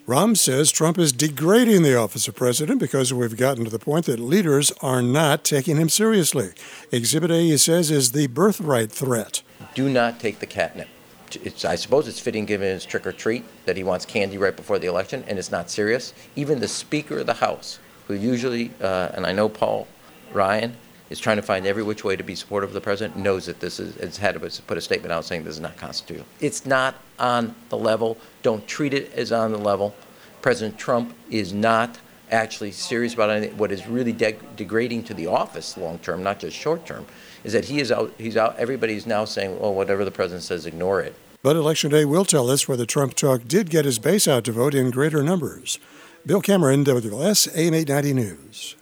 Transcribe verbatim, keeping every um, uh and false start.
Rahm says Trump is degrading the office of president because we've gotten to the point that leaders are not taking him seriously. Exhibit A, he says, is the birthright threat. Do not take the catnip. It's, I suppose it's fitting given his trick or treat that he wants candy right before the election, and it's not serious. Even the Speaker of the House, who usually, uh, and I know Paul Ryan, is trying to find every which way to be supportive of the president, knows that this is, has had to put a statement out saying this is not constitutional. It's not on the level. Don't treat it as on the level. President Trump is not actually serious about anything. What is really de- degrading to the office long term, not just short term, is that he is out, he's out, everybody's now saying, oh, whatever the president says, ignore it. But Election Day will tell us whether Trump talk did get his base out to vote in greater numbers. Bill Cameron, W L S, A M eight ninety News.